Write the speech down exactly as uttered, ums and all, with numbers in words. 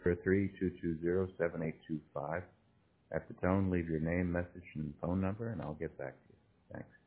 zero three two two zero seven eight two five. At the tone, leave your name, message, and phone number, and I'll get back to you. Thanks.